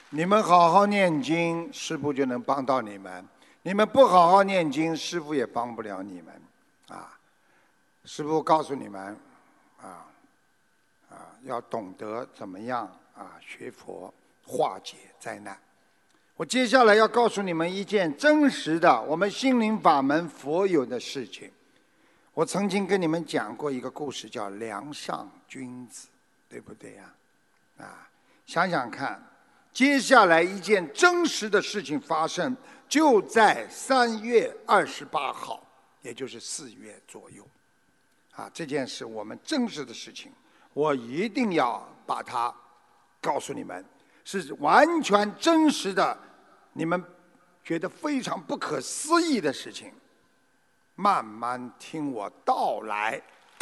你们好好念经，师父就能帮到你们；你们不好好念经，师父也帮不了你们。啊，师父告诉你们，要懂得怎么样学佛化解灾难。我接下来要告诉你们一件真实的我们心灵法门佛有的事情。我曾经跟你们讲过一个故事，叫梁上君子，对不对呀？想想看，接下来一件真实的事情发生，就在3月28号，也就是4月左右。这件事我们真实的事情，我一定要把它告诉你们，是完全真实的，你们觉得非常不可思议的事情。慢慢听我道来。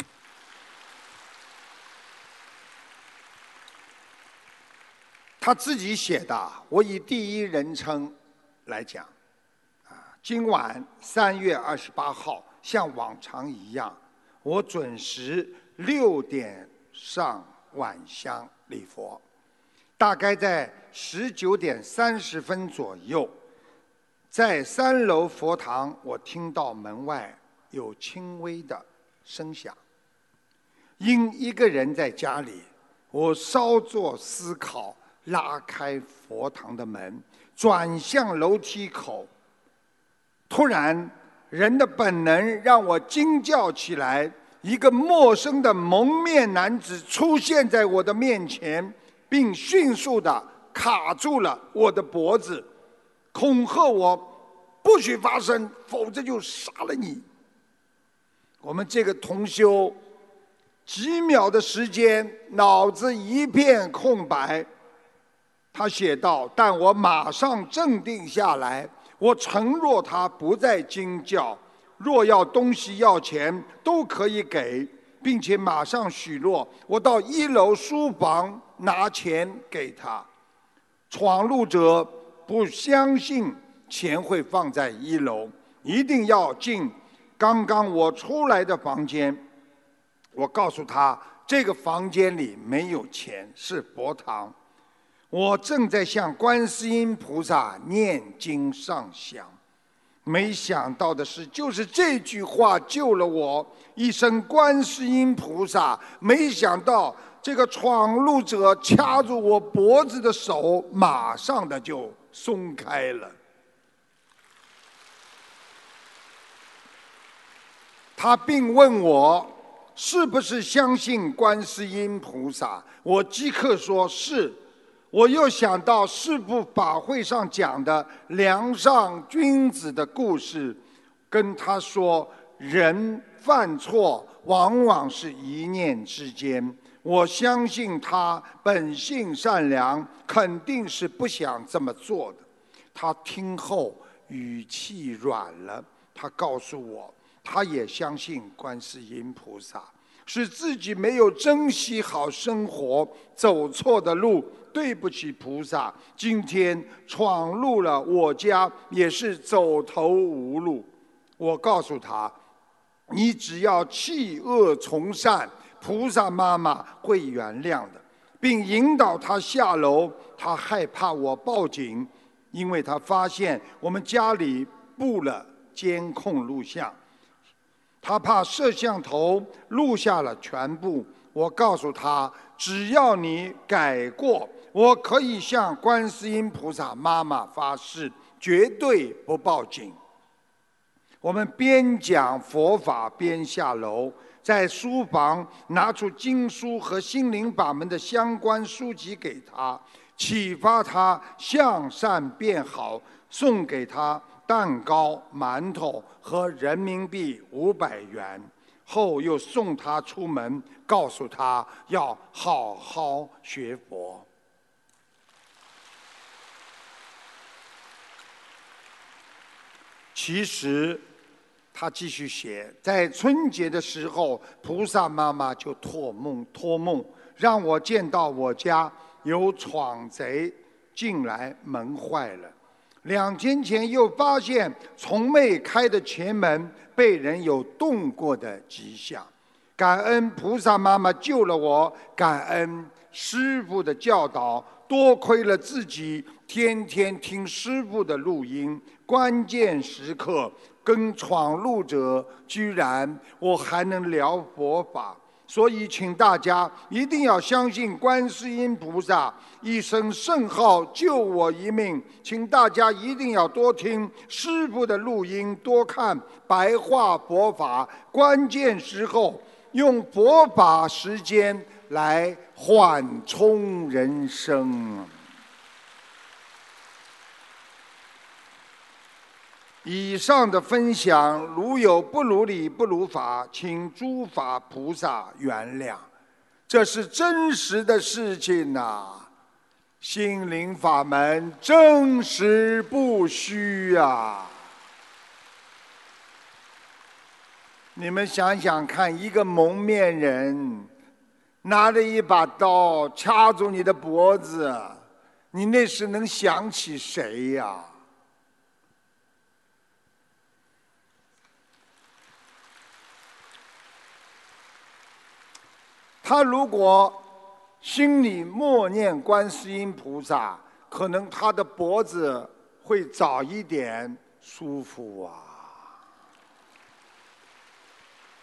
他自己写的，我以第一人称来讲。今晚3月28号，像往常一样，我准时6点上晚香礼佛，大概在19点30分左右，在3楼佛堂，我听到门外有轻微的声响。因一个人在家里，我稍作思考，拉开佛堂的门，转向楼梯口。突然，人的本能让我惊叫起来，一个陌生的蒙面男子出现在我的面前，并迅速地卡住了我的脖子，恐吓我不许发声，否则就杀了你。我们这个同修几秒的时间，脑子一片空白。他写道：但我马上镇定下来，我承诺他不再惊叫，若要东西要钱都可以给，并且马上许诺我到1楼书房拿钱给他。闯入者不相信钱会放在1楼，一定要进刚刚我出来的房间。我告诉他，这个房间里没有钱，是佛堂。我正在向观世音菩萨念经上香，没想到的是，就是这句话救了我一声观世音菩萨。没想到这个闯入者掐住我脖子的手，马上的就松开了。他并问我是不是相信观世音菩萨，我即刻说是。我又想到师父法会上讲的梁上君子的故事，跟他说人犯错往往是一念之间。我相信他本性善良，肯定是不想这么做的。他听后语气软了，他告诉我，他也相信观世音菩萨，是自己没有珍惜好生活，走错的路，对不起菩萨。今天闯入了我家，也是走投无路。我告诉他，你只要弃恶从善，菩萨妈妈会原谅的，并引导他下楼。他害怕我报警，因为他发现我们家里布了监控录像，他怕摄像头录下了全部。我告诉他，只要你改过，我可以向观世音菩萨妈妈发誓，绝对不报警。我们边讲佛法边下楼，在书房拿出经书和心灵法门的相关书籍给他，启发他向善变好，送给他蛋糕、馒头和人民币500元，后又送他出门，告诉他要好好学佛。其实他继续写，在春节的时候，菩萨妈妈就托梦，让我见到我家有闯贼进来，门坏了。2天前又发现从没开的前门被人有动过的迹象。感恩菩萨妈妈救了我，感恩师父的教导， 多亏了自己天天听师父的录音，关键时刻跟闯入者，居然我还能聊佛法。所以，请大家一定要相信观世音菩萨一声圣号救我一命。请大家一定要多听师父的录音，多看白话佛法，关键时候用佛法时间来缓冲人生。以上的分享如有不如理不如法，请诸法菩萨原谅，这是真实的事情呐、心灵法门真实不虚啊！你们想想看，一个蒙面人拿着一把刀掐住你的脖子，你那时能想起谁呀？他如果心里默念观世音菩萨，可能他的脖子会早一点舒服啊。